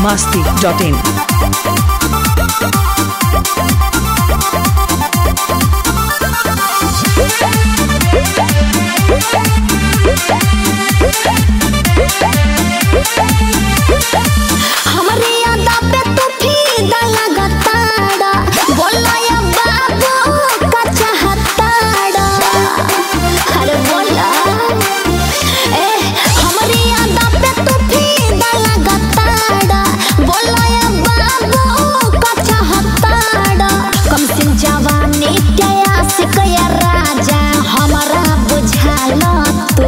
biharmasti.in. हमरे यादा पे तू फीदा लगाताड़ा बोला या बाबू का चाहताड़ा अरे बोला हमरे यादा पे तू फीदा लगाताड़ा बोला या बाबू का चाहताड़ा कम सिन जवानी के आशिक या राजा हमारा बुझाला तू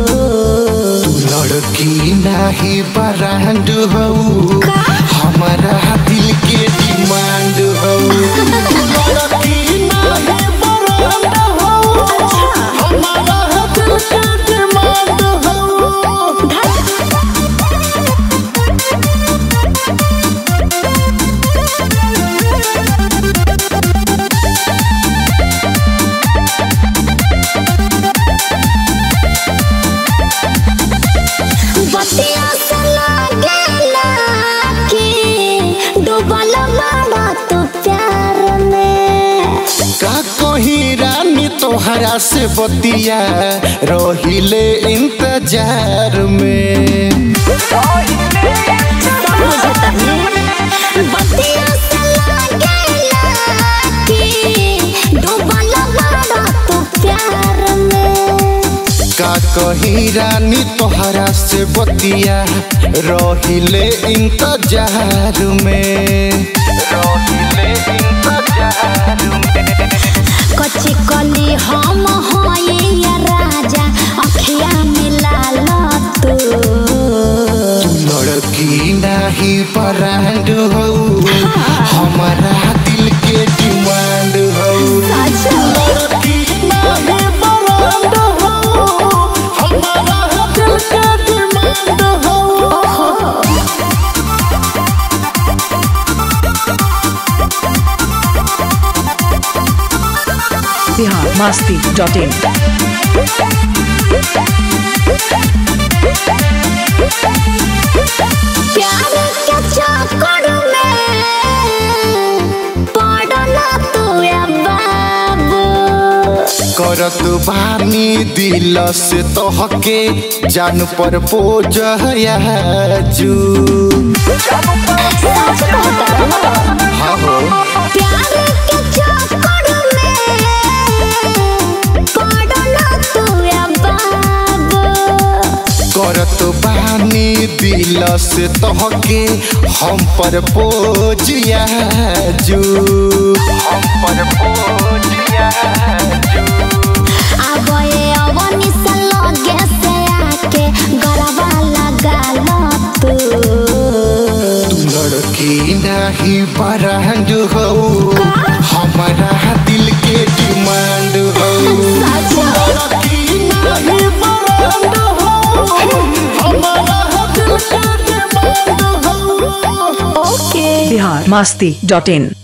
लड़की नाही ब्रांड हो हमारा दिल के डिमांड हो। लड़की नाही ब्रांड हो हमारा दिल के डिमांड हो। बतिया से लागेला कि डूबल मारा तू प्यार में का कहीं रानी तोहरा से बतिया रहिले इंतजार में। बतिया से लागेला कि डूबल मारा तू प्यार में का कहीं रानी तोहरा से बतिया रहिले इंतजार में। कच्ची कली हम होइया राजा अखिया मिला लो तू लड़की नाही ब्रांड हो हमारा दिल के डिमांड हो। लड़की नाही ब्रांड हो हमारा दिल के डिमांड हो। biharmasti.in. प्यार के चक्कर में पड़ना तू या बाबू करत बानी दिल से तोहके जान पर पोज जू। हाँ हो प्यार के चक्कर में पड़ना तू या बाबू करत बानी दिल से तोहके हम पर पोज जू। अब ये अवनी से लगे से आके गरबा लगा लो तू लड़की नहीं ब्रांड हो हमारा दिल के डिमांड हो। लड़की नहीं ब्रांड हो हमारा दिल के डिमांड हो। ओके biharmasti.in.